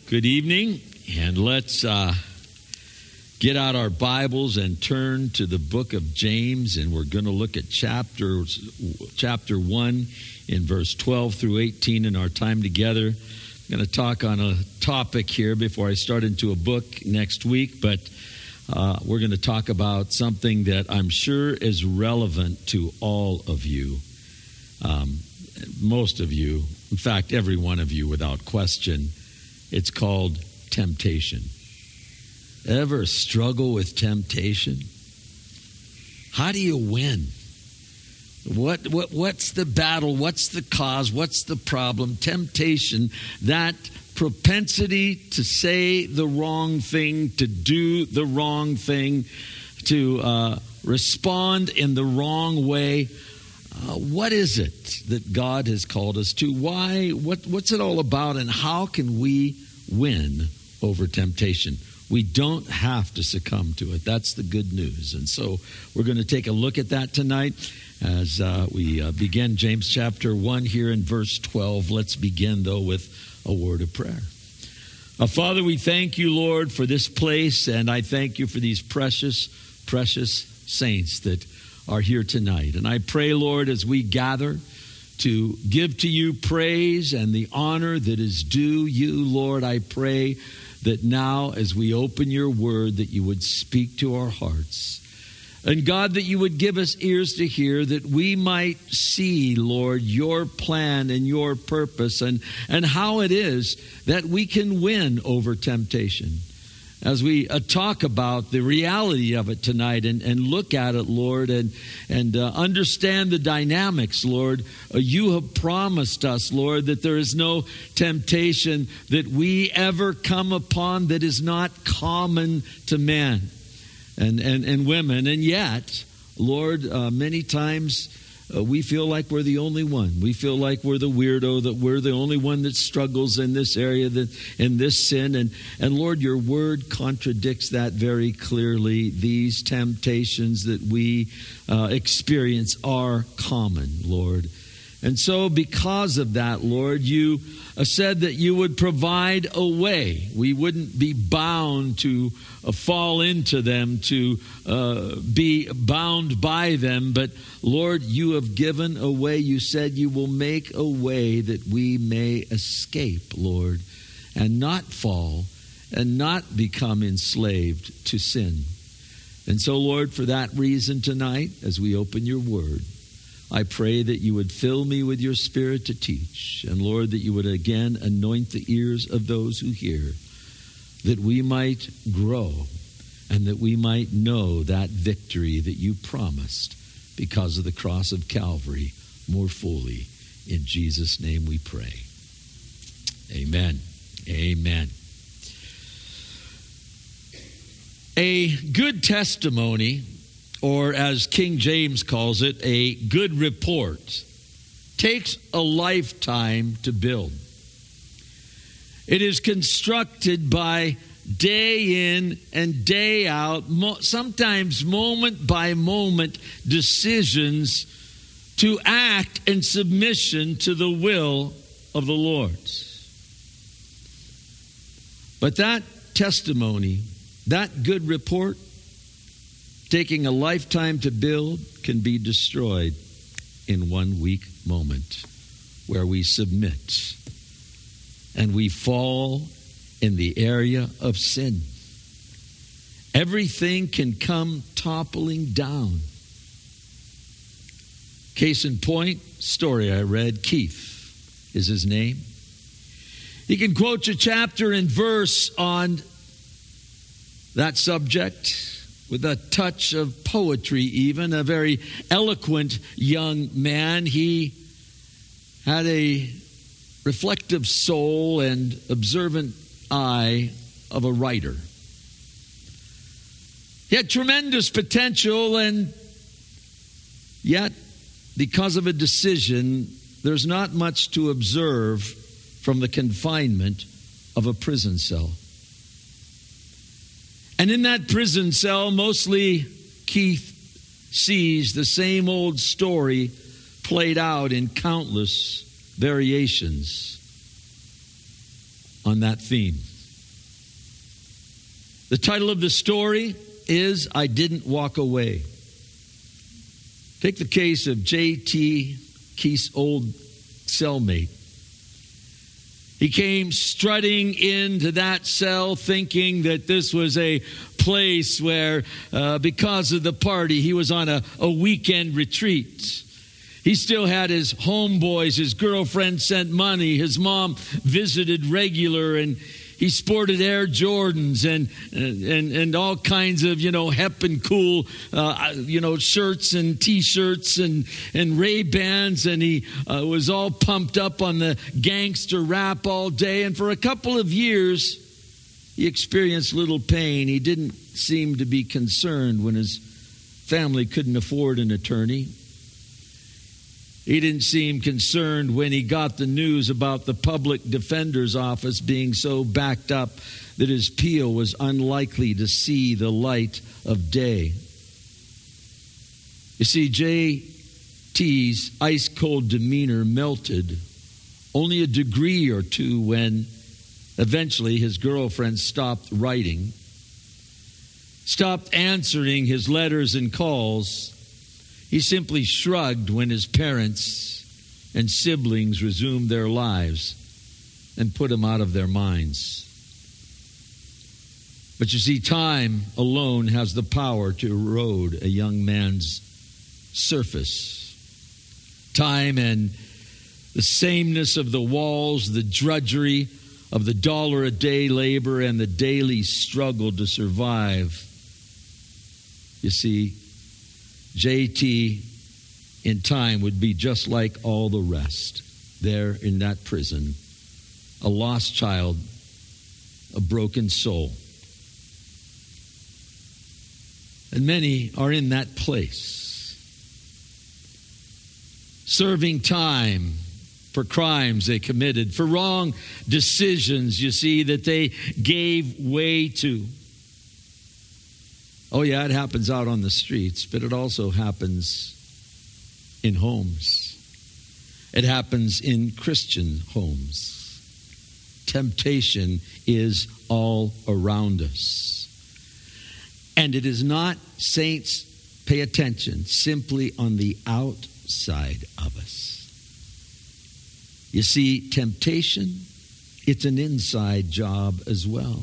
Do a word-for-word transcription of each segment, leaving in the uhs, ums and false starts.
Good evening, and let's uh, get out our Bibles and turn to the book of James, and we're going to look at chapter, chapter one in verse twelve through eighteen in our time together. I'm going to talk on a topic here before I start into a book next week, but uh, we're going to talk about something that I'm sure is relevant to all of you, um, most of you, in fact, every one of you without question. It's called temptation. Ever struggle with temptation? How do you win? What, what what's the battle? What's the cause? What's the problem? Temptation, that propensity to say the wrong thing, to do the wrong thing, to uh, respond in the wrong way. Uh, what is it that God has called us to? Why? What, what's it all about? And how can we win over temptation? We don't have to succumb to it. That's the good news. And so we're going to take a look at that tonight as uh, we uh, begin James chapter one here in verse twelve. Let's begin, though, with a word of prayer. Uh, Father, we thank you, Lord, for this place, and I thank you for these precious, precious saints that are here tonight. And I pray, Lord, as we gather to give to you praise and the honor that is due you, Lord, I pray that now as we open your word that you would speak to our hearts. And God, that you would give us ears to hear, that we might see, Lord, your plan and your purpose and, and how it is that we can win over temptation. As we uh, talk about the reality of it tonight and, and look at it, Lord, and, and uh, understand the dynamics, Lord, uh, you have promised us, Lord, that there is no temptation that we ever come upon that is not common to men and, and, and women. And yet, Lord, uh, many times Uh, we feel like we're the only one. We feel like we're the weirdo, that we're the only one that struggles in this area, that in this sin. And, and Lord, your word contradicts that very clearly. These temptations that we uh, experience are common, Lord. And so because of that, Lord, you uh, said that you would provide a way. We wouldn't be bound to uh, fall into them, to uh, be bound by them. But Lord, you have given a way. You said you will make a way that we may escape, Lord, and not fall and not become enslaved to sin. And so, Lord, for that reason tonight, as we open your word, I pray that you would fill me with your spirit to teach. And Lord, that you would again anoint the ears of those who hear, that we might grow and that we might know that victory that you promised because of the cross of Calvary more fully. In Jesus' name we pray. Amen. Amen. A good testimony, or as King James calls it, a good report, takes a lifetime to build. It is constructed by day in and day out, mo- sometimes moment by moment decisions to act in submission to the will of the Lord. But that testimony, that good report, taking a lifetime to build, can be destroyed in one weak moment where we submit and we fall in the area of sin. Everything can come toppling down. Case in point, story I read, Keith is his name. He can quote a chapter and verse on that subject with a touch of poetry even, a very eloquent young man. He had a reflective soul and observant eye of a writer. He had tremendous potential, and yet, because of a decision, there's not much to observe from the confinement of a prison cell. And in that prison cell, mostly Keith sees the same old story played out in countless variations on that theme. The title of the story is I Didn't Walk Away. Take the case of J T, Keith's old cellmate. He came strutting into that cell thinking that this was a place where, uh, because of the party, he was on a, a weekend retreat. He still had his homeboys, his girlfriend sent money, his mom visited regular, and he sported Air Jordans and and and all kinds of, you know, hep and cool, uh, you know, shirts and T-shirts and, and Ray-Bans, and he uh, was all pumped up on the gangster rap all day. And for a couple of years, he experienced little pain. He didn't seem to be concerned when his family couldn't afford an attorney. He didn't seem concerned when he got the news about the public defender's office being so backed up that his appeal was unlikely to see the light of day. You see, J T's ice-cold demeanor melted only a degree or two when eventually his girlfriend stopped writing, stopped answering his letters and calls. He simply shrugged when his parents and siblings resumed their lives and put him out of their minds. But you see, time alone has the power to erode a young man's surface. Time and the sameness of the walls, the drudgery of the dollar a day labor, and the daily struggle to survive. You see, J T in time would be just like all the rest there in that prison, a lost child, a broken soul. And many are in that place, serving time for crimes they committed, for wrong decisions, you see, that they gave way to. Oh, yeah, it happens out on the streets, but it also happens in homes. It happens in Christian homes. Temptation is all around us. And it is not, saints, pay attention, simply on the outside of us. You see, temptation, it's an inside job as well.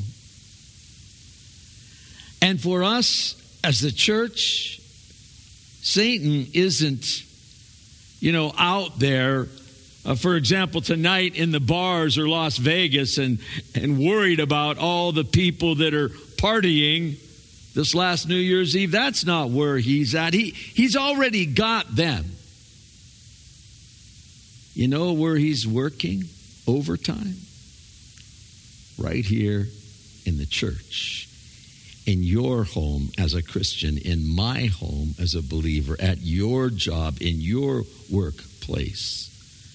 And for us as the church, Satan isn't, you know, out there, uh, for example, tonight in the bars or Las Vegas and, and worried about all the people that are partying this last New Year's Eve. That's not where he's at. He, he's already got them. You know where he's working overtime? Right here in the church. In your home as a Christian, in my home as a believer, at your job, in your workplace.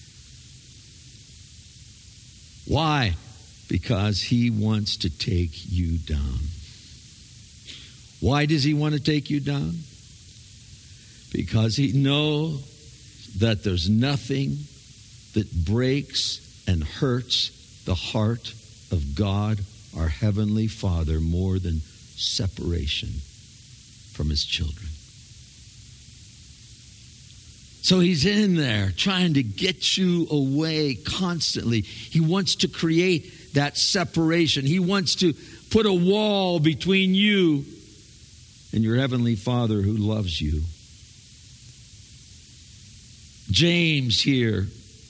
Why? Because he wants to take you down. Why does he want to take you down? Because he knows that there's nothing that breaks and hurts the heart of God, our Heavenly Father, more than separation from his children. So he's in there trying to get you away constantly. He wants to create that separation. He wants to put a wall between you and your Heavenly Father who loves you. James here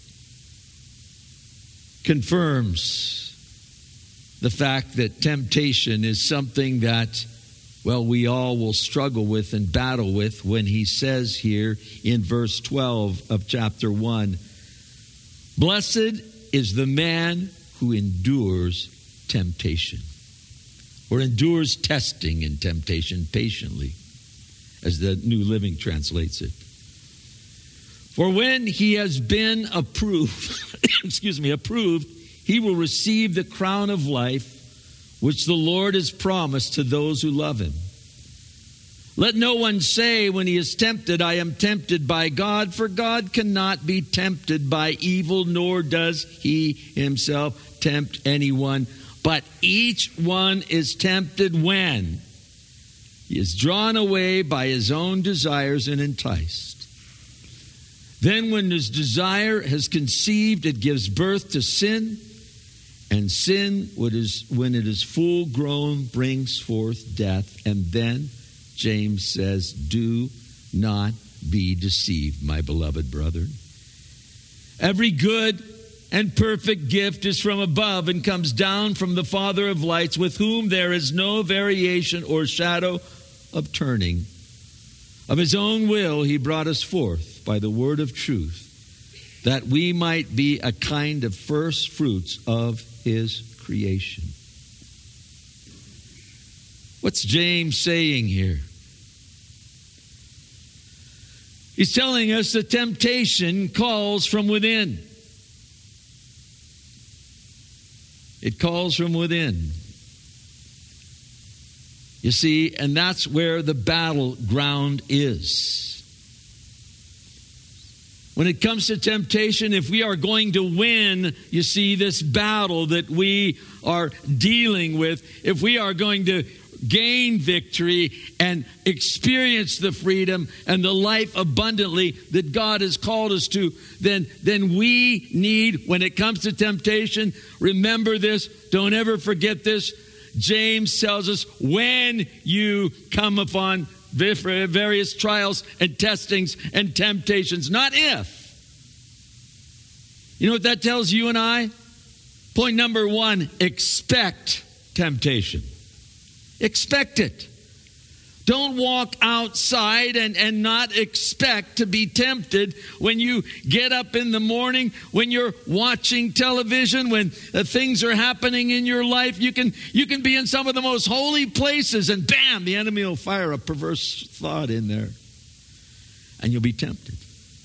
confirms the fact that temptation is something that, well, we all will struggle with and battle with when he says here in verse twelve of chapter one, blessed is the man who endures temptation, or endures testing and temptation patiently, as the New Living translates it. For when he has been approved, excuse me, approved, he will receive the crown of life, which the Lord has promised to those who love him. Let no one say when he is tempted, I am tempted by God, for God cannot be tempted by evil, nor does he himself tempt anyone. But each one is tempted when he is drawn away by his own desires and enticed. Then when his desire has conceived, it gives birth to sin. And sin, when it is full grown, brings forth death. And then James says, do not be deceived, my beloved brethren. Every good and perfect gift is from above and comes down from the Father of lights, with whom there is no variation or shadow of turning. Of his own will he brought us forth by the word of truth, that we might be a kind of first fruits of his creation. What's James saying here? He's telling us that temptation calls from within. It calls from within. You see, and that's where the battleground is. When it comes to temptation, if we are going to win, you see, this battle that we are dealing with, if we are going to gain victory and experience the freedom and the life abundantly that God has called us to, then, then we need, when it comes to temptation, remember this, don't ever forget this. James tells us, when you come upon various trials and testings and temptations, not if. You know what that tells you and I? Point number one, expect temptation. Expect it. Don't walk outside and, and not expect to be tempted when you get up in the morning, when you're watching television, when uh, things are happening in your life. You can, you can be in some of the most holy places and bam, the enemy will fire a perverse thought in there. And you'll be tempted.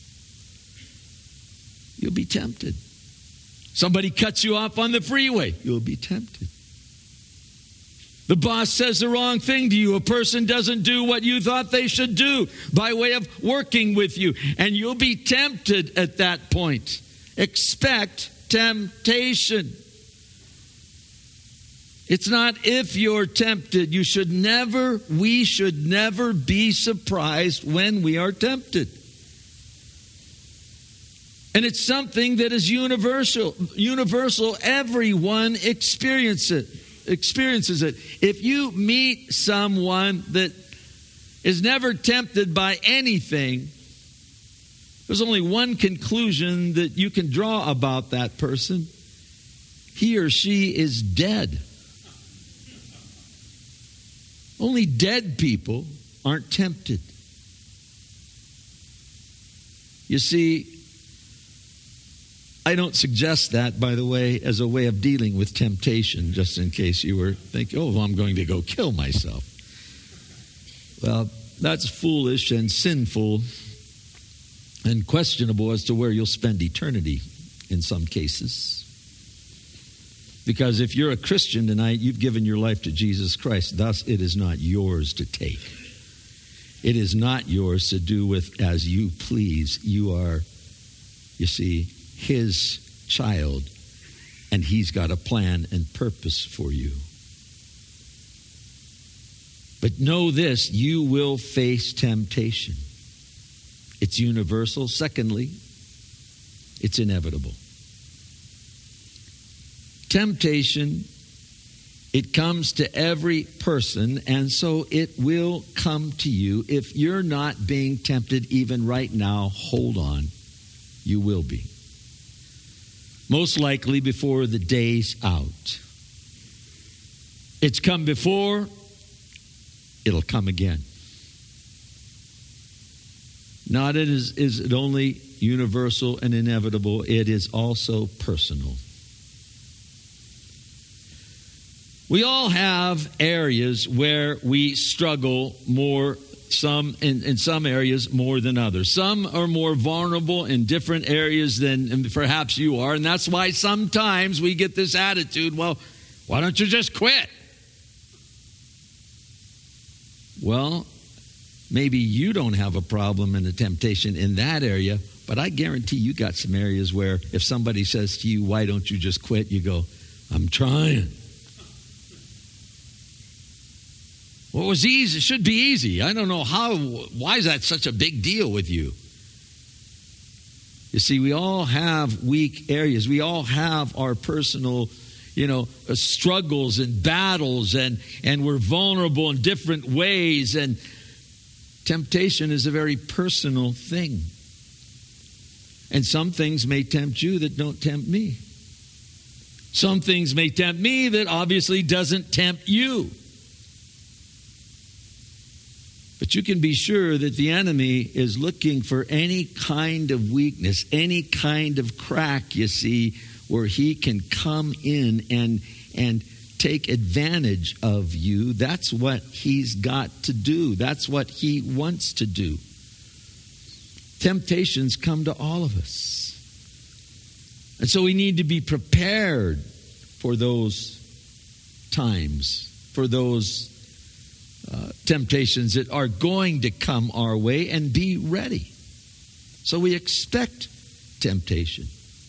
You'll be tempted. Somebody cuts you off on the freeway. You'll be tempted. The boss says the wrong thing to you. A person doesn't do what you thought they should do by way of working with you. And you'll be tempted at that point. Expect temptation. It's not if you're tempted. You should never, we should never be surprised when we are tempted. And it's something that is universal. Universal. Everyone experiences it. experiences it. If you meet someone that is never tempted by anything, there's only one conclusion that you can draw about that person. He or she is dead. Only dead people aren't tempted. You see, I don't suggest that, by the way, as a way of dealing with temptation, just in case you were thinking, oh, well, I'm going to go kill myself. Well, that's foolish and sinful and questionable as to where you'll spend eternity in some cases. Because if you're a Christian tonight, you've given your life to Jesus Christ. Thus, it is not yours to take. It is not yours to do with as you please. You are, you see, his child, and he's got a plan and purpose for you. But know this, you will face temptation. It's universal. Secondly, it's inevitable. Temptation, it comes to every person, and so it will come to you. If you're not being tempted even right now, hold on. You will be. Most likely before the day's out. It's come before, it'll come again. Not is, is it only universal and inevitable, it is also personal. We all have areas where we struggle more, some in, in some areas more than others. Some are more vulnerable in different areas than perhaps you are. And that's why sometimes we get this attitude, well, why don't you just quit? Well, maybe you don't have a problem and a temptation in that area, but I guarantee you got some areas where if somebody says to you, why don't you just quit? You go, I'm trying. Well, it was easy. It should be easy. I don't know how. Why is that such a big deal with you? You see, we all have weak areas. We all have our personal, you know, struggles and battles, and, and we're vulnerable in different ways. And temptation is a very personal thing. And some things may tempt you that don't tempt me. Some things may tempt me that obviously doesn't tempt you. But you can be sure that the enemy is looking for any kind of weakness, any kind of crack, you see, where he can come in and, and take advantage of you. That's what he's got to do. That's what he wants to do. Temptations come to all of us. And so we need to be prepared for those times, for those Uh, temptations that are going to come our way, and be ready. So we expect temptation.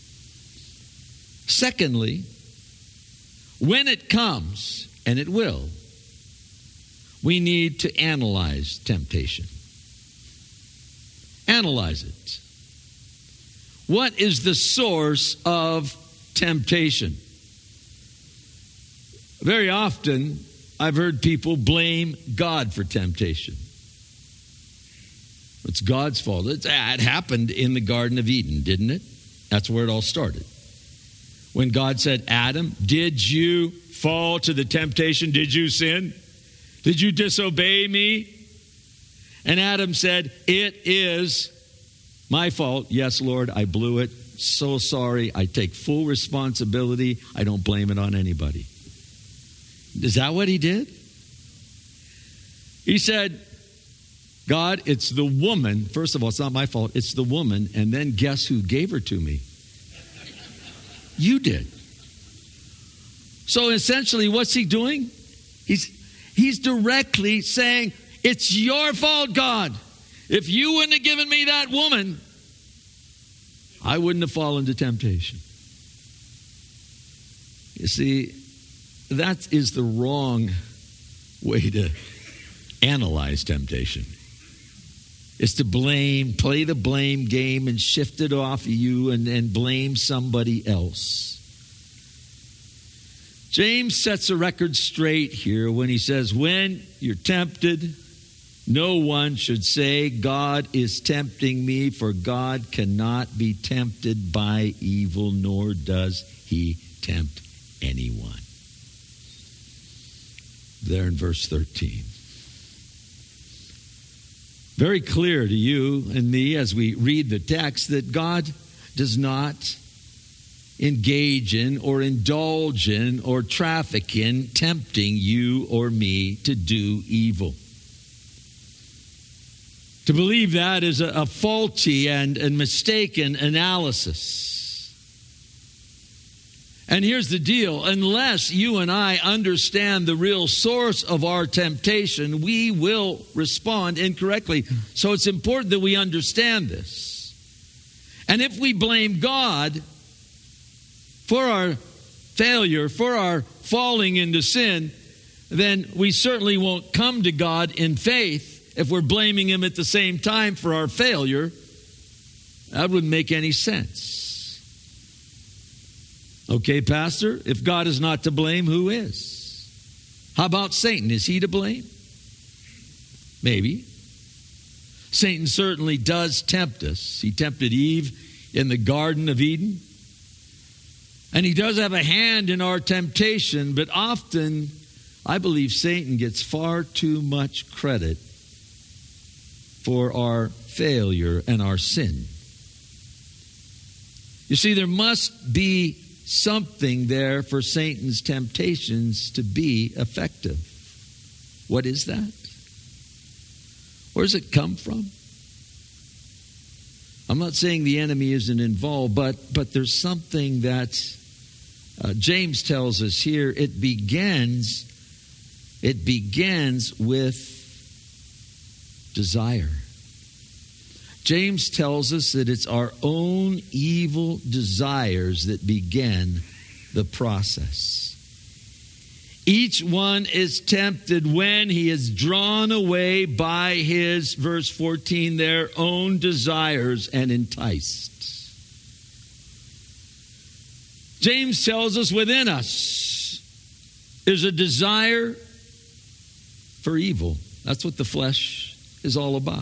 Secondly, when it comes, and it will, we need to analyze temptation. Analyze it. What is the source of temptation? Very often, I've heard people blame God for temptation. It's God's fault. It's, it happened in the Garden of Eden, didn't it? That's where it all started. When God said, Adam, did you fall to the temptation? Did you sin? Did you disobey me? And Adam said, it is my fault. Yes, Lord, I blew it. So sorry. I take full responsibility. I don't blame it on anybody. Is that what he did? He said, God, it's the woman. First of all, it's not my fault. It's the woman. And then guess who gave her to me? You did. So essentially, what's he doing? He's, he's directly saying, it's your fault, God. If you wouldn't have given me that woman, I wouldn't have fallen to temptation. You see, that is the wrong way to analyze temptation. It's to blame, play the blame game and shift it off of you and, and blame somebody else. James sets a record straight here when he says, when you're tempted, no one should say, God is tempting me, for God cannot be tempted by evil, nor does he tempt anyone. There in verse thirteen. Very clear to you and me as we read the text that God does not engage in or indulge in or traffic in tempting you or me to do evil. To believe that is a, a faulty and, and mistaken analysis. And here's the deal. Unless you and I understand the real source of our temptation, we will respond incorrectly. So it's important that we understand this. And if we blame God for our failure, for our falling into sin, then we certainly won't come to God in faith if we're blaming him at the same time for our failure. That wouldn't make any sense. Okay, Pastor, if God is not to blame, who is? How about Satan? Is he to blame? Maybe. Satan certainly does tempt us. He tempted Eve in the Garden of Eden. And he does have a hand in our temptation, but often I believe Satan gets far too much credit for our failure and our sin. You see, there must be something there for Satan's temptations to be effective. What is that? Where does it come from? I'm not saying the enemy isn't involved, but, but there's something that uh, James tells us here. It begins, it begins with desire. James tells us that it's our own evil desires that begin the process. Each one is tempted when he is drawn away by his, verse fourteen, their own desires and enticed. James tells us within us is a desire for evil. That's what the flesh is all about.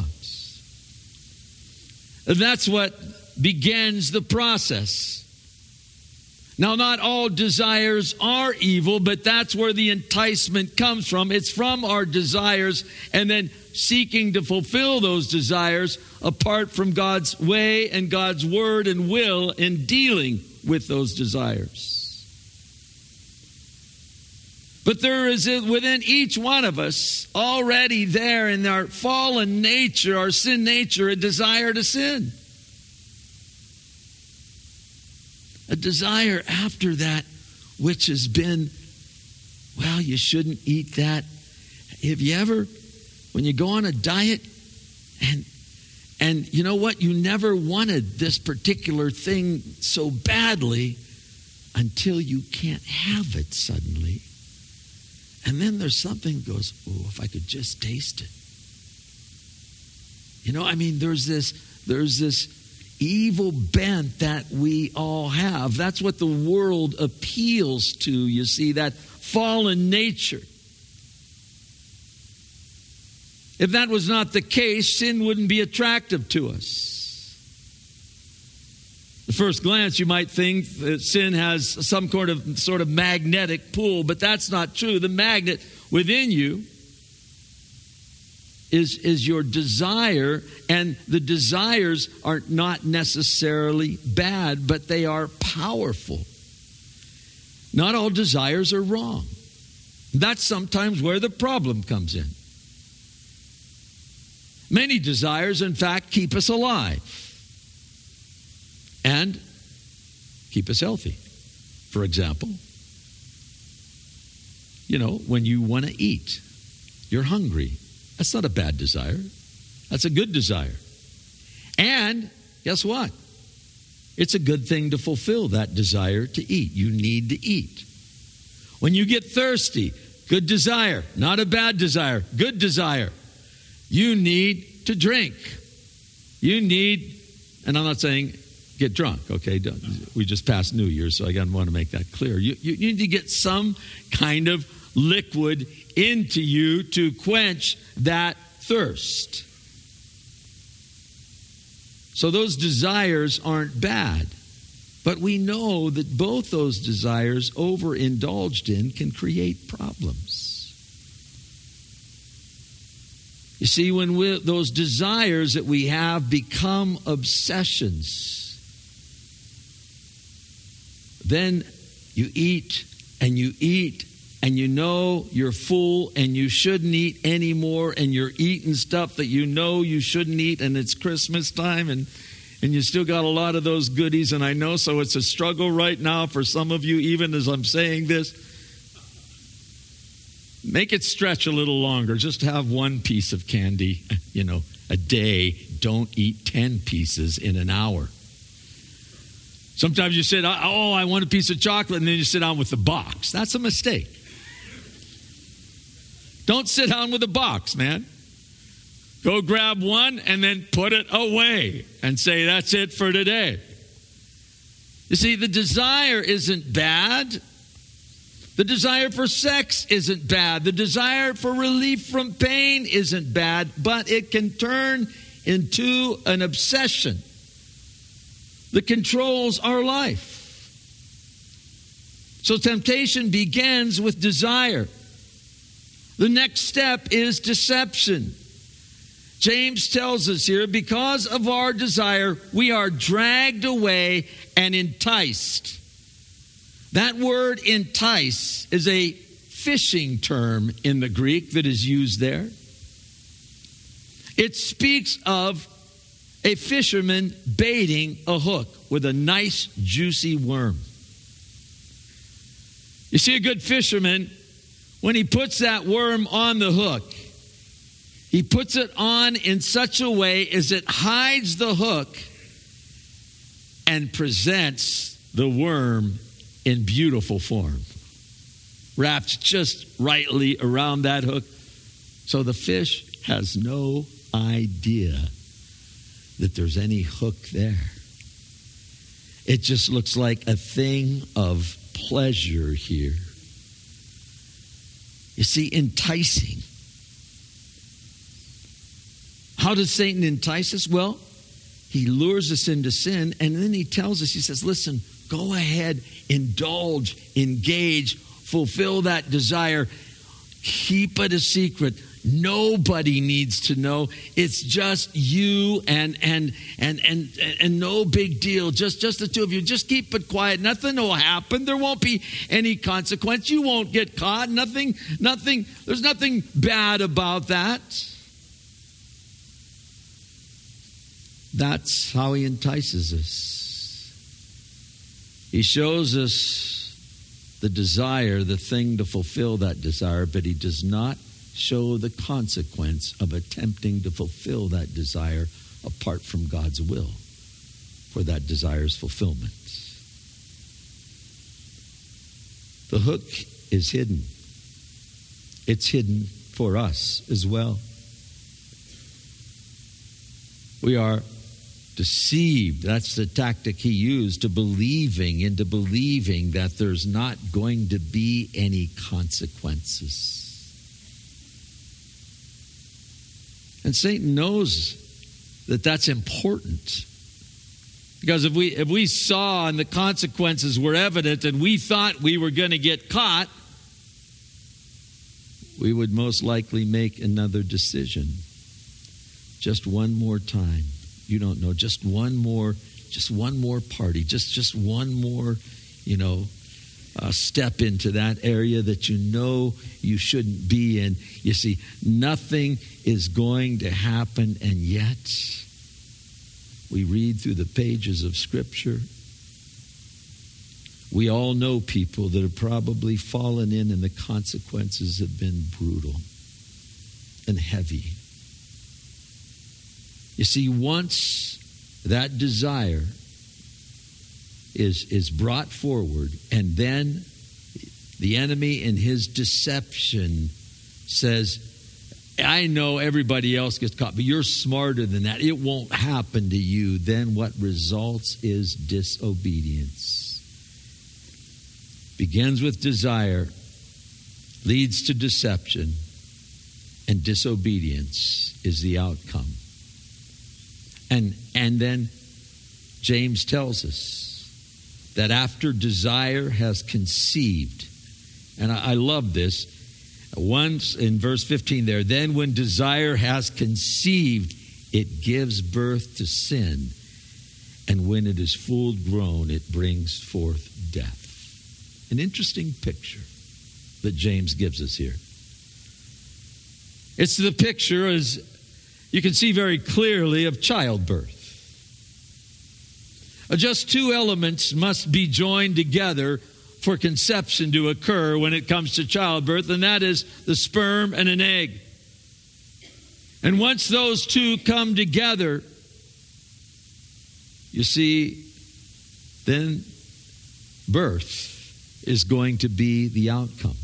And that's what begins the process. Now, not all desires are evil, but that's where the enticement comes from. It's from our desires and then seeking to fulfill those desires apart from God's way and God's word and will in dealing with those desires. But there is within each one of us already there in our fallen nature, our sin nature, a desire to sin. A desire after that which has been, well, you shouldn't eat that. Have you ever, when you go on a diet and and you know what? You never wanted this particular thing so badly until you can't have it suddenly. And then there's something that goes, oh, if I could just taste it. You know, I mean, there's this, there's this evil bent that we all have. That's what the world appeals to, you see, that fallen nature. If that was not the case, sin wouldn't be attractive to us. At first glance, you might think that sin has some sort of, sort of magnetic pull, but that's not true. The magnet within you is, is your desire, and the desires are not necessarily bad, but they are powerful. Not all desires are wrong. That's sometimes where the problem comes in. Many desires, in fact, keep us alive and keep us healthy. For example, you know, when you want to eat, you're hungry. That's not a bad desire. That's a good desire. And guess what? It's a good thing to fulfill that desire to eat. You need to eat. When you get thirsty, good desire, not a bad desire, good desire. You need to drink. You need, and I'm not saying get drunk, okay? Don't, we just passed New Year's, so I want to make that clear. You, you need to get some kind of liquid into you to quench that thirst. So those desires aren't bad. But we know that both those desires overindulged in can create problems. You see, when we, those desires that we have become obsessions, then you eat and you eat and you know you're full and you shouldn't eat anymore, and you're eating stuff that you know you shouldn't eat, and it's Christmas time and, and you still got a lot of those goodies, and I know, so it's a struggle right now for some of you, even as I'm saying this. Make it stretch a little longer. Just have one piece of candy, you know, a day. Don't eat ten pieces in an hour. Sometimes you say, oh, I want a piece of chocolate, and then you sit down with the box. That's a mistake. Don't sit down with a box, man. Go grab one and then put it away and say, that's it for today. You see, the desire isn't bad. The desire for sex isn't bad. The desire for relief from pain isn't bad, but it can turn into an obsession that controls our life. So temptation begins with desire. The next step is deception. James tells us here, because of our desire, we are dragged away and enticed. That word entice is a fishing term in the Greek that is used there. It speaks of a fisherman baiting a hook with a nice, juicy worm. You see, a good fisherman, when he puts that worm on the hook, he puts it on in such a way as it hides the hook and presents the worm in beautiful form. wrapped just rightly around that hook. So the fish has no idea that there's any hook there. It just looks like a thing of pleasure here. You see, enticing. How does Satan entice us? Well, he lures us into sin, and then he tells us, he says, listen, go ahead, indulge, engage, fulfill that desire. Keep it a secret. Nobody needs to know. It's just you and and and and and no big deal. Just just the two of you. Just keep it quiet. Nothing will happen. There won't be any consequence. You won't get caught. Nothing, nothing, there's nothing bad about that. That's how he entices us. He shows us the desire, the thing to fulfill that desire, but he does not show the consequence of attempting to fulfill that desire apart from God's will for that desire's fulfillment. The hook is hidden. It's hidden for us as well. We are deceived. That's the tactic he used, to believing, into believing that there's not going to be any consequences. And Satan knows that that's important. Because if we if we saw and the consequences were evident and we thought we were going to get caught, we would most likely make another decision. Just one more time. You don't know, just one more, just one more party, just, just one more, you know, uh, step into that area that you know you shouldn't be in. You see, nothing is going to happen, and yet we read through the pages of Scripture. We all know people that have probably fallen in, and the consequences have been brutal and heavy. You see, once that desire is, is brought forward, and then the enemy in his deception says, I know everybody else gets caught, but you're smarter than that. It won't happen to you. Then what results is disobedience. Begins with desire, leads to deception, and disobedience is the outcome. And and then James tells us that after desire has conceived, and I, I love this, once in verse fifteen there, then when desire has conceived, it gives birth to sin, and when it is full grown, it brings forth death. An interesting picture that James gives us here. It's the picture, as you can see very clearly, of childbirth. Just two elements must be joined together for conception to occur when it comes to childbirth, and that is the sperm and an egg. And once those two come together, you see, then birth is going to be the outcome.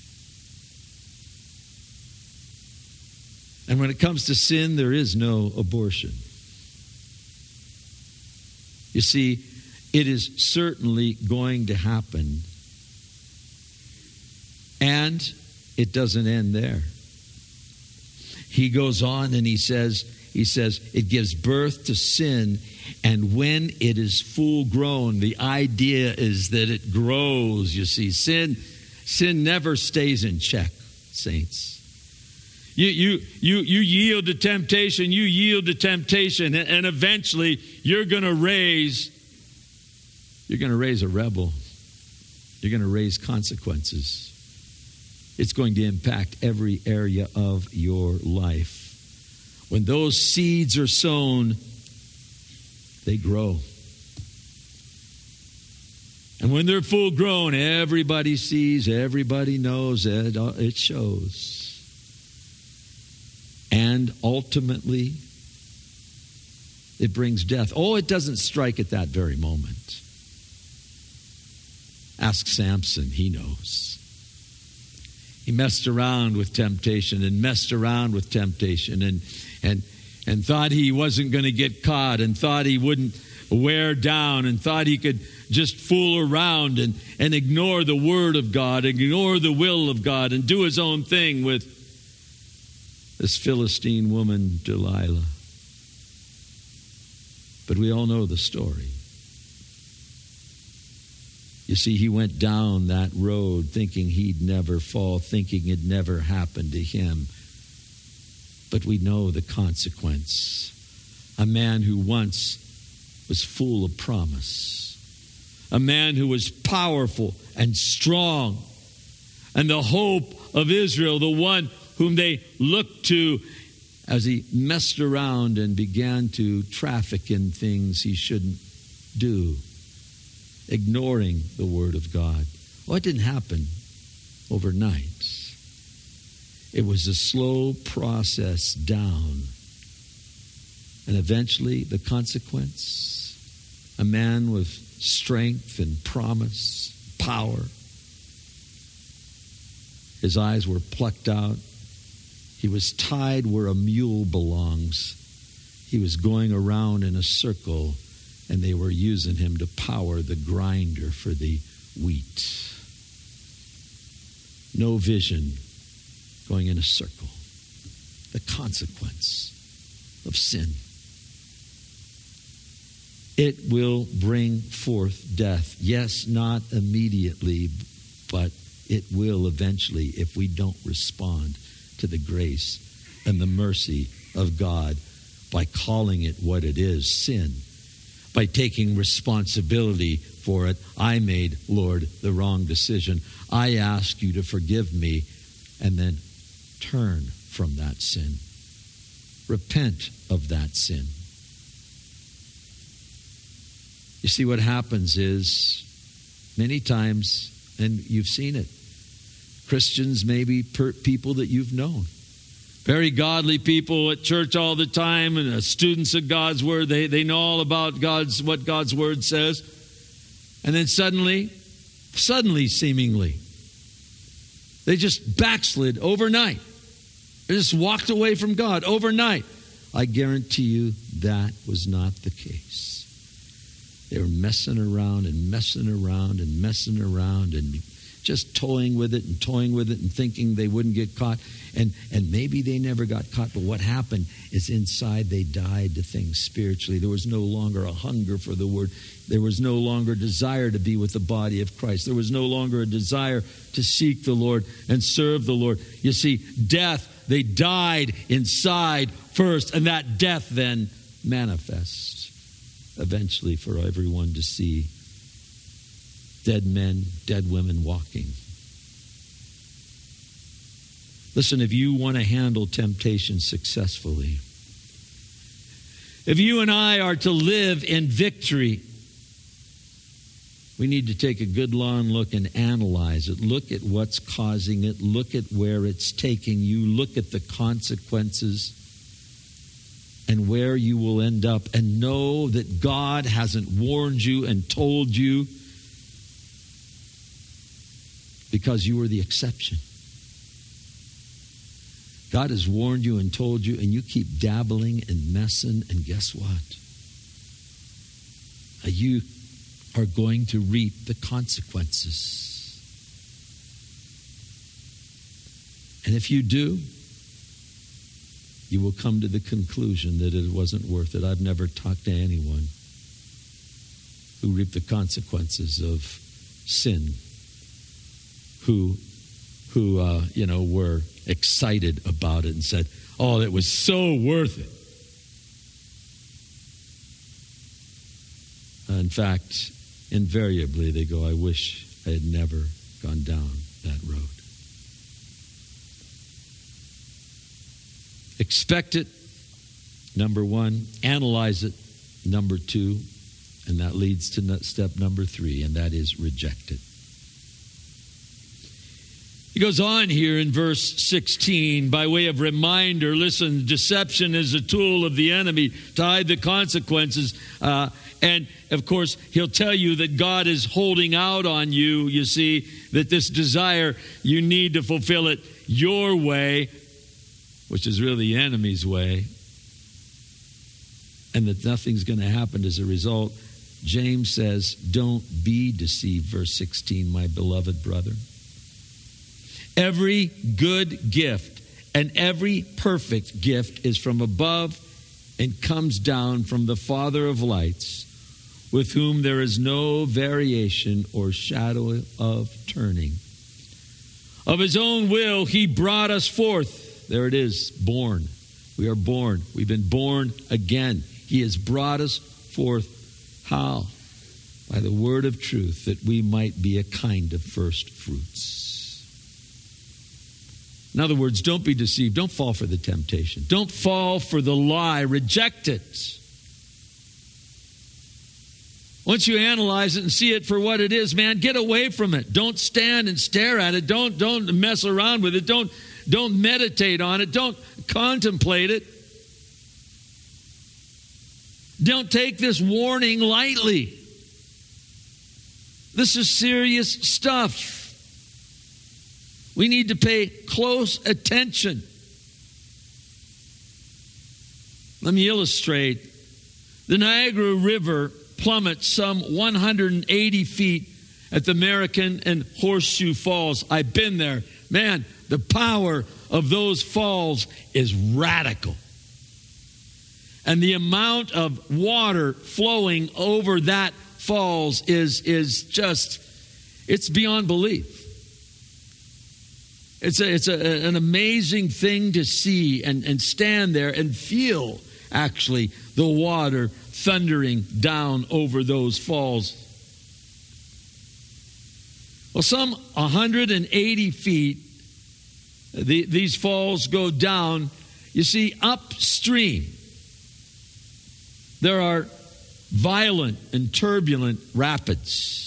And when it comes to sin, there is no abortion. You see, it is certainly going to happen. And it doesn't end there. He goes on and he says, he says, it gives birth to sin, and when it is full grown, the idea is that it grows, you see. Sin, sin never stays in check, saints. You, you, you, you yield to temptation, you yield to temptation, and eventually you're going to raise, you're going to raise a rebel. You're going to raise consequences. It's going to impact every area of your life. When those seeds are sown, they grow. And when they're full grown, everybody sees, everybody knows, it, it shows. And ultimately, it brings death. Oh, it doesn't strike at that very moment. Ask Samson, he knows. He messed around with temptation and messed around with temptation and and and thought he wasn't going to get caught and thought he wouldn't wear down and thought he could just fool around and, and ignore the word of God, ignore the will of God, and do his own thing with this Philistine woman, Delilah. But we all know the story. You see, he went down that road thinking he'd never fall, thinking it never happened to him. But we know the consequence. A man who once was full of promise. A man who was powerful and strong. And the hope of Israel, the one whom they looked to as he messed around and began to traffic in things he shouldn't do. Ignoring the word of God. Well, it didn't happen overnight. It was a slow process down. And eventually, the consequence, a man with strength and promise, power. His eyes were plucked out. He was tied where a mule belongs. He was going around in a circle, and they were using him to power the grinder for the wheat. No vision, going in a circle. The consequence of sin. It will bring forth death. Yes, not immediately, but it will eventually if we don't respond to the grace and the mercy of God by calling it what it is, sin. By taking responsibility for it. I made, Lord, the wrong decision. I ask you to forgive me, and then turn from that sin. Repent of that sin. You see, what happens is, many times, and you've seen it, Christians, maybe per people that you've known, very godly people at church all the time, and uh, students of God's word. They, they know all about God's what God's word says. And then suddenly, suddenly seemingly, they just backslid overnight. They just walked away from God overnight. I guarantee you that was not the case. They were messing around and messing around and messing around and just toying with it and toying with it and thinking they wouldn't get caught. And and maybe they never got caught, but what happened is inside they died to things spiritually. There was no longer a hunger for the word. There was no longer a desire to be with the body of Christ. There was no longer a desire to seek the Lord and serve the Lord. You see, death, they died inside first, and that death then manifests eventually for everyone to see. Dead men, dead women walking. Listen, if you want to handle temptation successfully, if you and I are to live in victory, we need to take a good long look and analyze it. Look at what's causing it. Look at where it's taking you. Look at the consequences and where you will end up. And know that God hasn't warned you and told you because you were the exception. God has warned you and told you, and you keep dabbling and messing, and guess what? You are going to reap the consequences. And if you do, you will come to the conclusion that it wasn't worth it. I've never talked to anyone who reaped the consequences of sin, who, who uh, you know, were excited about it and said, oh, it was so worth it. In fact, invariably they go, I wish I had never gone down that road. Expect it, number one. Analyze it, number two. And that leads to step number three, and that is reject it. He goes on here in verse sixteen, by way of reminder, listen, deception is a tool of the enemy to hide the consequences. Uh, And, of course, he'll tell you that God is holding out on you, you see, that this desire, you need to fulfill it your way, which is really the enemy's way, and that nothing's going to happen as a result. James says, don't be deceived, verse sixteen, my beloved brother. Every good gift and every perfect gift is from above and comes down from the Father of lights, with whom there is no variation or shadow of turning. Of his own will, he brought us forth. There it is, born. We are born. We've been born again. He has brought us forth. How? By the word of truth, that we might be a kind of first fruits. In other words, don't be deceived. Don't fall for the temptation. Don't fall for the lie. Reject it. Once you analyze it and see it for what it is, man, get away from it. Don't stand and stare at it. Don't, don't mess around with it. Don't, don't meditate on it. Don't contemplate it. Don't take this warning lightly. This is serious stuff. We need to pay close attention. Let me illustrate. The Niagara River plummets some one hundred eighty feet at the American and Horseshoe Falls. I've been there. Man, the power of those falls is radical. And the amount of water flowing over that falls is, is just, it's beyond belief. It's a, it's a, an amazing thing to see and, and stand there and feel, actually, the water thundering down over those falls. Well, some one hundred eighty feet, the, these falls go down. You see, upstream, there are violent and turbulent rapids.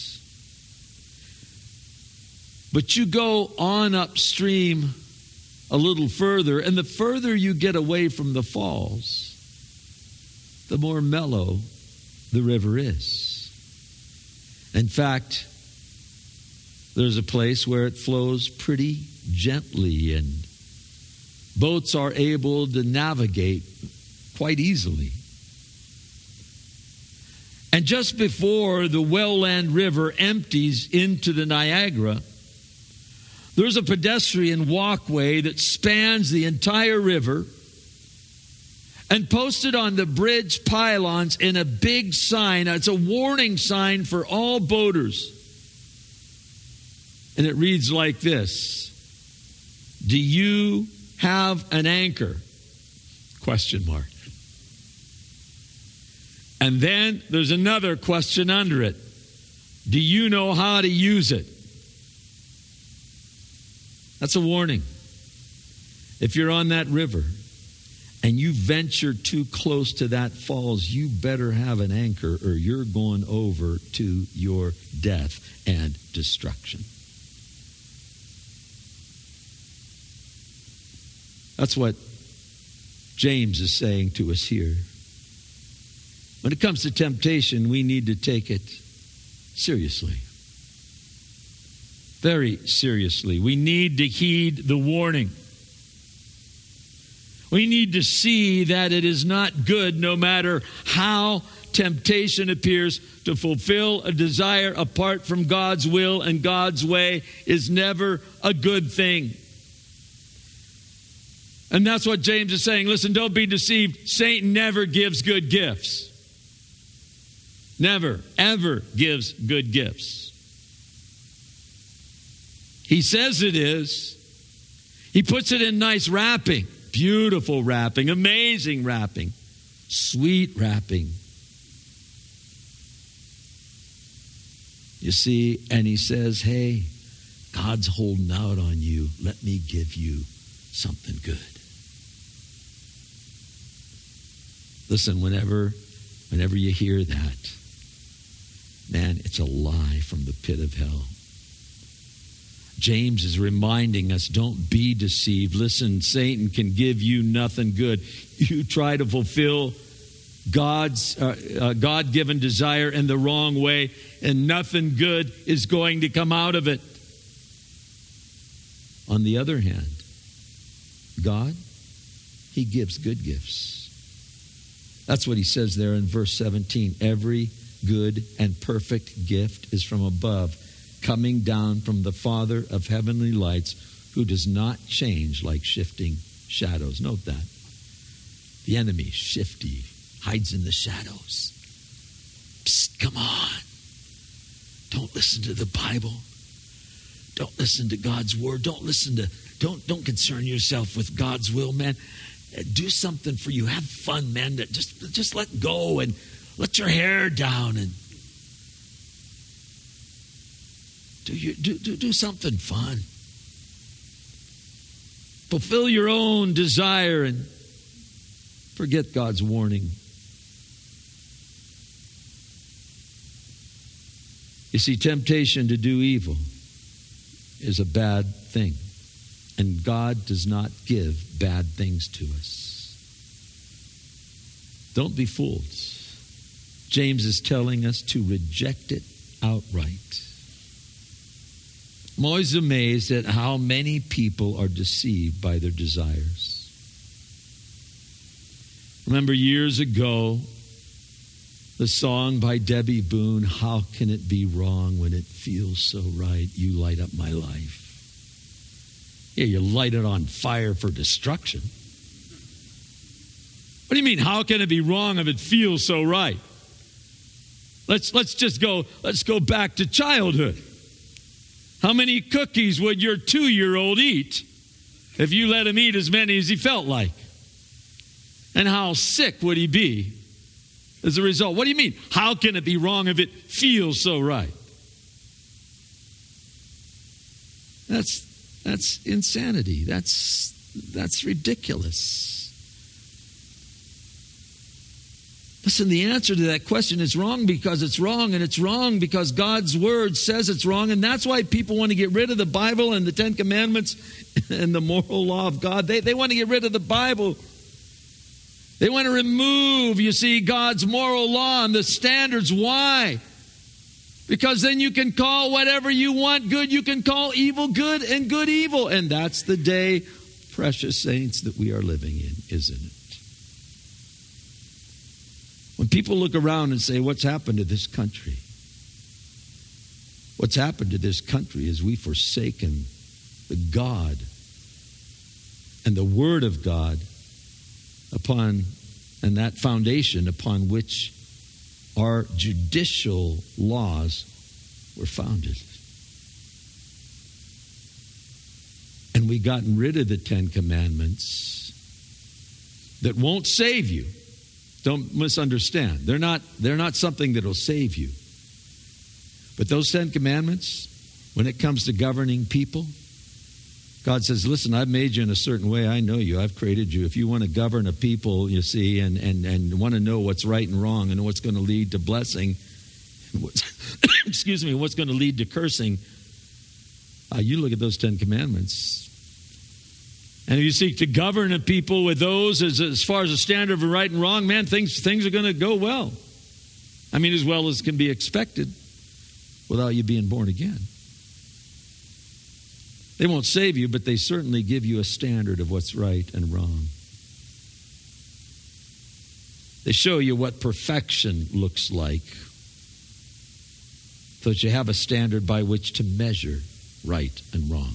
But you go on upstream a little further, and the further you get away from the falls, the more mellow the river is. In fact, there's a place where it flows pretty gently, and boats are able to navigate quite easily. And just before the Welland River empties into the Niagara, there's a pedestrian walkway that spans the entire river, and posted on the bridge pylons in a big sign. It's a warning sign for all boaters. And it reads like this: do you have an anchor? Question mark. And then there's another question under it. Do you know how to use it? That's a warning. If you're on that river and you venture too close to that falls, you better have an anchor or you're going over to your death and destruction. That's what James is saying to us here. When it comes to temptation, we need to take it seriously. Very seriously. We need to heed the warning. We need to see that it is not good, no matter how temptation appears. To fulfill a desire apart from God's will and God's way is never a good thing. And that's what James is saying. Listen, don't be deceived. Satan never gives good gifts. Never, ever gives good gifts. He says it is. He puts it in nice wrapping. Beautiful wrapping. Amazing wrapping. Sweet wrapping. You see, and he says, hey, God's holding out on you. Let me give you something good. Listen, whenever, whenever you hear that, man, it's a lie from the pit of hell. James is reminding us, don't be deceived. Listen, Satan can give you nothing good. You try to fulfill God's uh, uh, God-given desire in the wrong way, and nothing good is going to come out of it. On the other hand, God, He gives good gifts. That's what He says there in verse seventeen. Every good and perfect gift is from above, coming down from the Father of heavenly lights, who does not change like shifting shadows. Note that. The enemy, shifty, hides in the shadows. Psst, come on. Don't listen to the Bible. Don't listen to God's word. Don't listen to, don't, don't concern yourself with God's will, man. Do something for you. Have fun, man. Just, just let go and let your hair down and do, you, do, do, do something fun. Fulfill your own desire and forget God's warning. You see, temptation to do evil is a bad thing. And God does not give bad things to us. Don't be fooled. James is telling us to reject it outright. I'm always amazed at how many people are deceived by their desires. Remember years ago, the song by Debbie Boone, "How Can It Be Wrong When It Feels So Right? You Light Up My Life." Yeah, you light it on fire for destruction. What do you mean, how can it be wrong if it feels so right? Let's let's just go, let's go back to childhood. How many cookies would your two-year-old eat if you let him eat as many as he felt like? And how sick would he be as a result? What do you mean? How can it be wrong if it feels so right? That's that's insanity. That's that's ridiculous. Listen, the answer to that question is wrong because it's wrong, and it's wrong because God's word says it's wrong, and that's why people want to get rid of the Bible and the Ten Commandments and the moral law of God. They, they want to get rid of the Bible. They want to remove, you see, God's moral law and the standards. Why? Because then you can call whatever you want good. You can call evil good and good evil. And that's the day, precious saints, that we are living in, isn't it? When people look around and say, what's happened to this country? What's happened to this country is we've forsaken the God and the Word of God upon, and that foundation upon which our judicial laws were founded. And we've gotten rid of the Ten Commandments that won't save you. Don't misunderstand. They're not, they're not something that will save you. But those Ten Commandments, when it comes to governing people, God says, listen, I've made you in a certain way. I know you. I've created you. If you want to govern a people, you see, and, and, and want to know what's right and wrong and what's going to lead to blessing, and what's, excuse me, what's going to lead to cursing, uh, you look at those Ten Commandments. And if you seek to govern a people with those as, as far as a standard of right and wrong, man, things, things are going to go well. I mean, as well as can be expected without you being born again. They won't save you, but they certainly give you a standard of what's right and wrong. They show you what perfection looks like, so that you have a standard by which to measure right and wrong.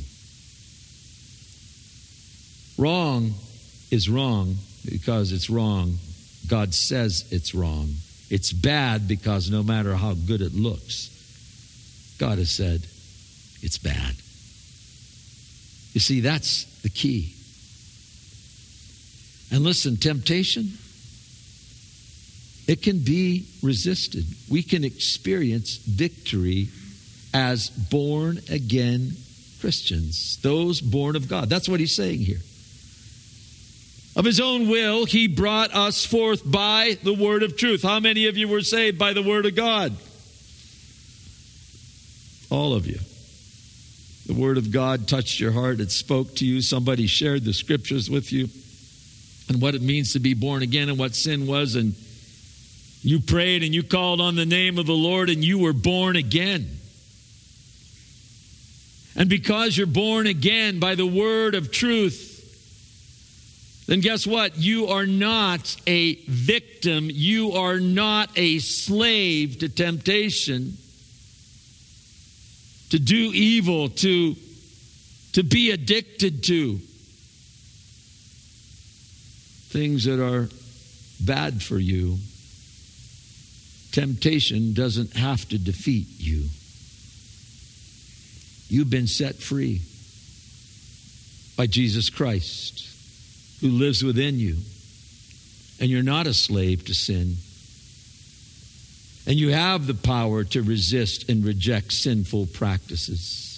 Wrong is wrong because it's wrong. God says it's wrong. It's bad because no matter how good it looks, God has said it's bad. You see, that's the key. And listen, temptation, it can be resisted. We can experience victory as born-again Christians, those born of God. That's what he's saying here. Of his own will, he brought us forth by the word of truth. How many of you were saved by the word of God? All of you. The word of God touched your heart. It spoke to you. Somebody shared the scriptures with you and what it means to be born again and what sin was. And You prayed and you called on the name of the Lord and you were born again. And because you're born again by the word of truth, then guess what? You are not a victim. You are not a slave to temptation, to do evil, to, to be addicted to things that are bad for you. Temptation doesn't have to defeat you. You've been set free by Jesus Christ, who lives within you. And you're not a slave to sin. And you have the power to resist and reject sinful practices.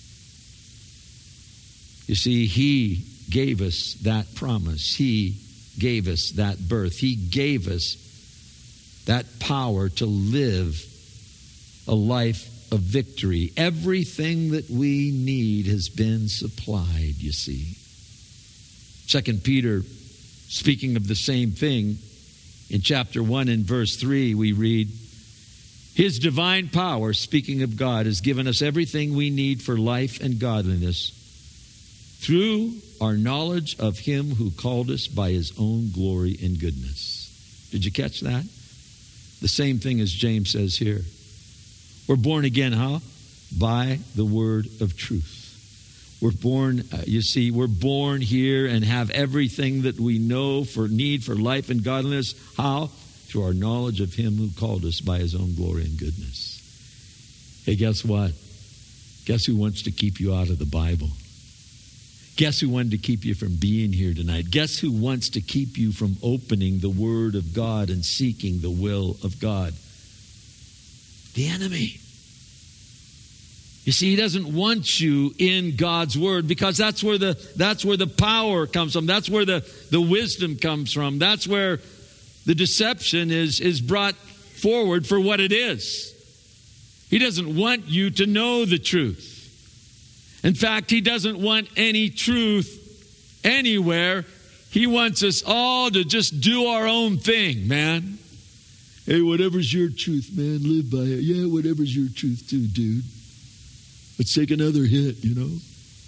You see, He gave us that promise. He gave us that birth. He gave us that power to live a life of victory. Everything that we need has been supplied, you see. Second Peter, speaking of the same thing, in chapter one and verse three, we read, His divine power, speaking of God, has given us everything we need for life and godliness through our knowledge of Him who called us by His own glory and goodness. Did you catch that? The same thing as James says here. We're born again, how? By the word of truth. We're born, uh, you see, we're born here and have everything that we know for need for life and godliness. How? Through our knowledge of Him who called us by His own glory and goodness. Hey, guess what? Guess who wants to keep you out of the Bible? Guess who wanted to keep you from being here tonight? Guess who wants to keep you from opening the Word of God and seeking the will of God? The enemy. You see, he doesn't want you in God's Word because that's where the that's where the power comes from. That's where the, the wisdom comes from. That's where the deception is, is brought forward for what it is. He doesn't want you to know the truth. In fact, he doesn't want any truth anywhere. He wants us all to just do our own thing, man. Hey, whatever's your truth, man, live by it. Yeah, whatever's your truth too, dude. Let's take another hit, you know.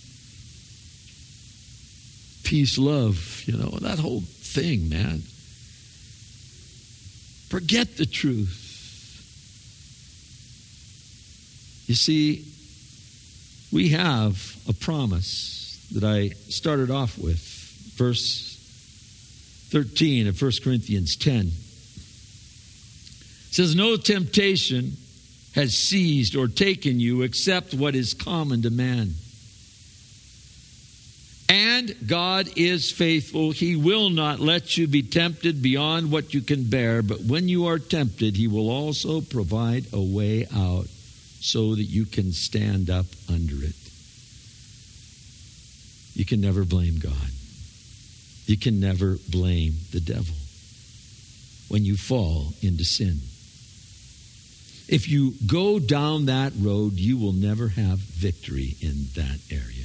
Peace, love, you know, that whole thing, man. Forget the truth. You see, we have a promise that I started off with. Verse thirteen of First Corinthians ten. It says, no temptation has seized or taken you except what is common to man. And God is faithful. He will not let you be tempted beyond what you can bear. But when you are tempted, He will also provide a way out so that you can stand up under it. You can never blame God. You can never blame the devil when you fall into sin. If you go down that road, you will never have victory in that area.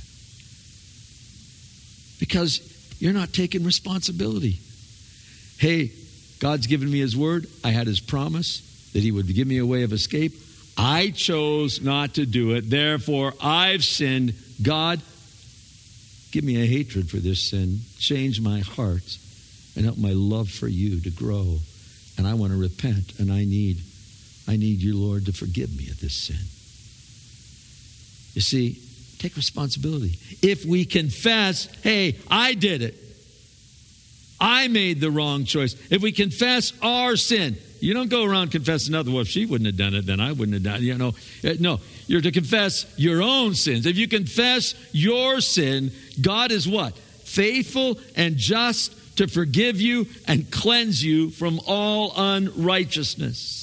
Because you're not taking responsibility. Hey, God's given me His word. I had His promise that He would give me a way of escape. I chose not to do it. Therefore, I've sinned. God, give me a hatred for this sin. Change my heart and help my love for You to grow. And I want to repent, and I need I need You, Lord, to forgive me of this sin. You see, take responsibility. If we confess, hey, I did it. I made the wrong choice. If we confess our sin, you don't go around confessing other. Well, if she wouldn't have done it, then I wouldn't have done it. You know, no, you're to confess your own sins. If you confess your sin, God is what? Faithful and just to forgive you and cleanse you from all unrighteousness.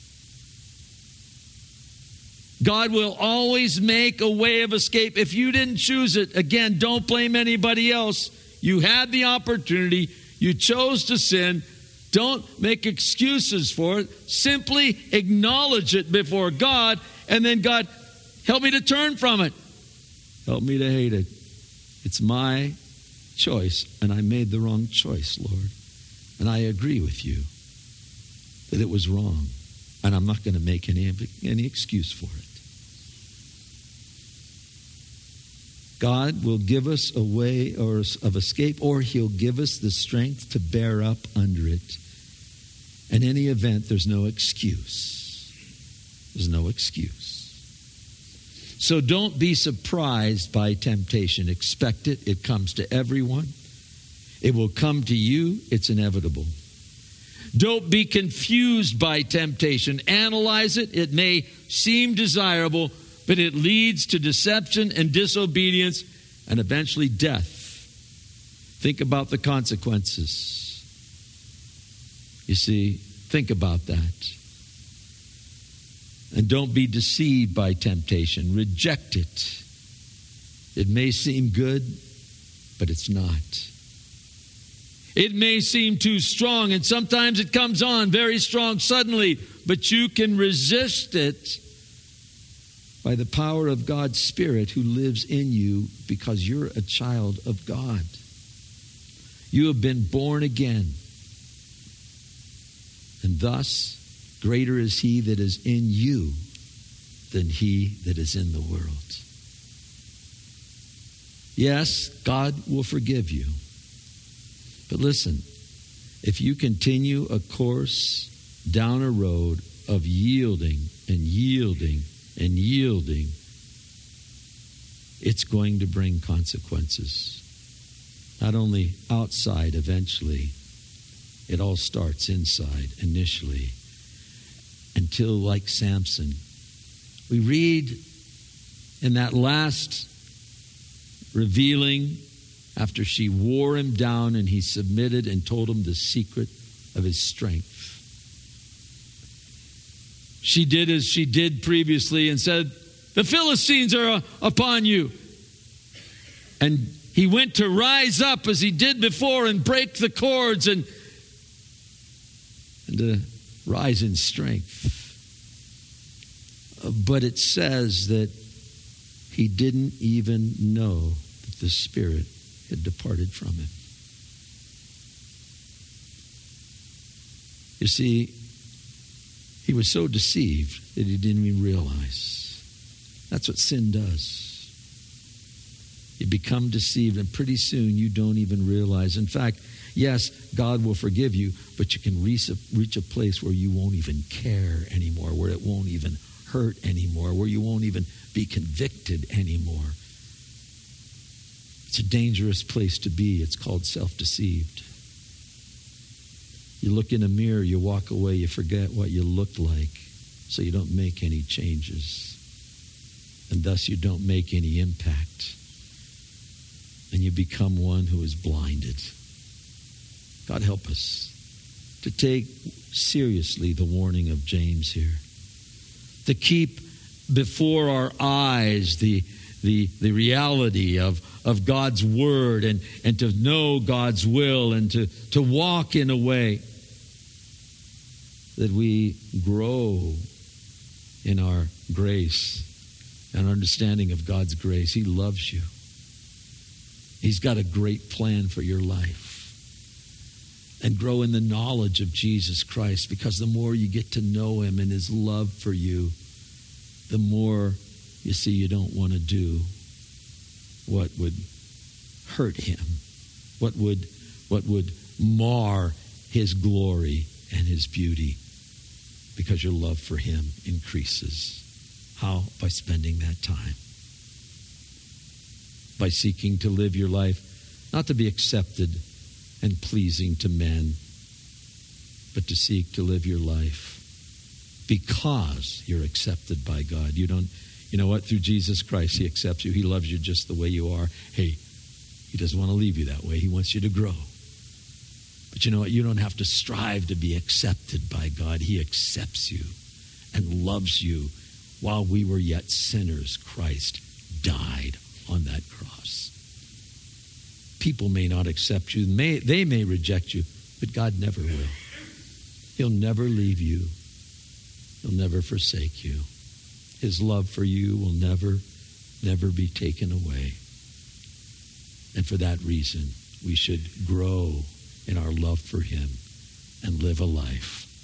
God will always make a way of escape. If you didn't choose it, again, don't blame anybody else. You had the opportunity. You chose to sin. Don't make excuses for it. Simply acknowledge it before God, and then God, help me to turn from it. Help me to hate it. It's my choice, and I made the wrong choice, Lord. And I agree with You. that it was wrong. And I'm not going to make any, any excuse for it. God will give us a way or of escape, or he'll give us the strength to bear up under it. In any event, there's no excuse. There's no excuse. So don't be surprised by temptation. Expect it. It comes to everyone. It will come to you. It's inevitable. Don't be confused by temptation. Analyze it. It may seem desirable, but it leads to deception and disobedience and eventually death. Think about the consequences. You see, think about that. And don't be deceived by temptation. Reject it. It may seem good, but it's not. It may seem too strong, and sometimes it comes on very strong suddenly, but you can resist it by the power of God's Spirit who lives in you because you're a child of God. You have been born again. And thus, greater is he that is in you than he that is in the world. Yes, God will forgive you. But listen, if you continue a course down a road of yielding and yielding and yielding, it's going to bring consequences. Not only outside eventually, it all starts inside initially. Until, like Samson, we read in that last revealing, after she wore him down and he submitted and told him the secret of his strength. She did as she did previously and said, "The Philistines are upon you." And he went to rise up as he did before and break the cords and, and to rise in strength. But it says that he didn't even know that the Spirit had departed from him. You see, he was so deceived that he didn't even realize. That's what sin does. You become deceived, and pretty soon you don't even realize. In fact, yes, God will forgive you, but you can reach a, reach a place where you won't even care anymore, where it won't even hurt anymore, where you won't even be convicted anymore. It's a dangerous place to be. It's called self-deceived. You look in a mirror, you walk away, you forget what you looked like, so you don't make any changes. And thus you don't make any impact. And you become one who is blinded. God help us to take seriously the warning of James here. To keep before our eyes the, the, the reality of, of God's word and, and to know God's will and to, to walk in a way that we grow in our grace and understanding of God's grace. He loves you. He's got a great plan for your life. And grow in the knowledge of Jesus Christ, because the more you get to know him and his love for you, the more you see you don't want to do what would hurt him, what would, what would mar his glory and his beauty, because your love for him increases. How? By spending that time. By seeking to live your life, not to be accepted and pleasing to men, but to seek to live your life because you're accepted by God. You don't, you know what? Through Jesus Christ, he accepts you. He loves you just the way you are. Hey, he doesn't want to leave you that way. He wants you to grow. But you know what? You don't have to strive to be accepted by God. He accepts you and loves you. While we were yet sinners, Christ died on that cross. People may not accept you. May, they may reject you, but God never will. He'll never leave you. He'll never forsake you. His love for you will never, never be taken away. And for that reason, we should grow in our love for him and live a life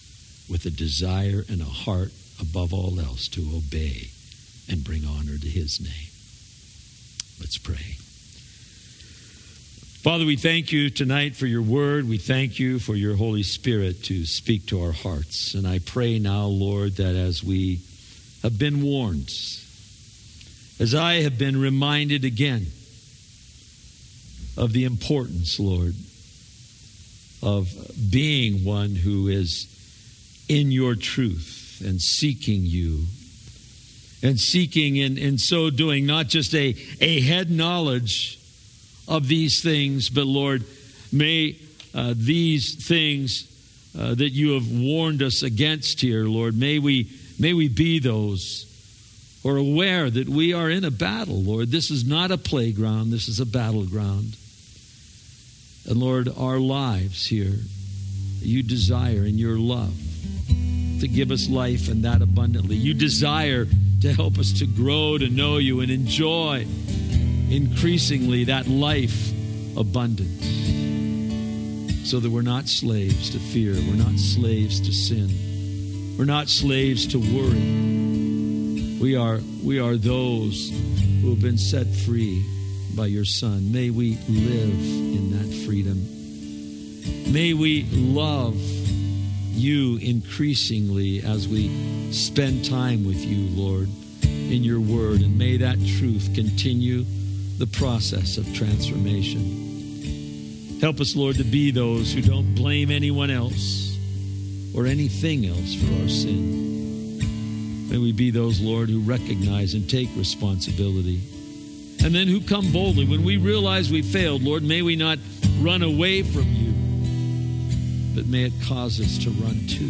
with a desire and a heart above all else to obey and bring honor to his name. Let's pray. Father, we thank you tonight for your word. We thank you for your Holy Spirit to speak to our hearts. And I pray now, Lord, that as we have been warned, as I have been reminded again of the importance, Lord, of being one who is in your truth and seeking you, and seeking in, in so doing not just a, a head knowledge of these things, but Lord, may uh, these things uh, that you have warned us against here, Lord, may we may we be those who are aware that we are in a battle, Lord. This is not a playground, this is a battleground. And Lord, our lives here, you desire in your love to give us life and that abundantly. You desire to help us to grow, to know you, and enjoy increasingly that life abundance, so that we're not slaves to fear, we're not slaves to sin, we're not slaves to worry. We are, we are those who have been set free by your Son. May we live in that freedom. May we love you increasingly as we spend time with you, Lord, in your word. And may that truth continue the process of transformation. Help us, Lord, to be those who don't blame anyone else or anything else for our sin. May we be those, Lord, who recognize and take responsibility. And then who come boldly. When we realize we failed, Lord, may we not run away from you, but may it cause us to run to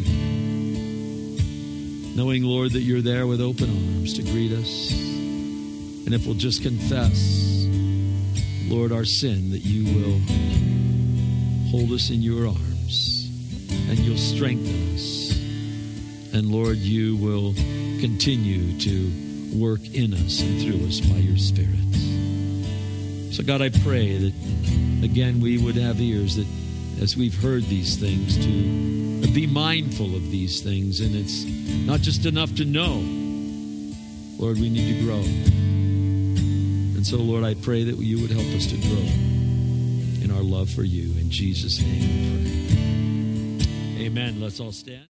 you. Knowing, Lord, that you're there with open arms to greet us. And if we'll just confess, Lord, our sin, that you will hold us in your arms and you'll strengthen us. And Lord, you will continue to work in us and through us by your Spirit. So God, I pray that, again, we would have ears that as we've heard these things, to be mindful of these things. And it's not just enough to know. Lord, we need to grow. And so, Lord, I pray that you would help us to grow in our love for you. In Jesus' name we pray. Amen. Let's all stand.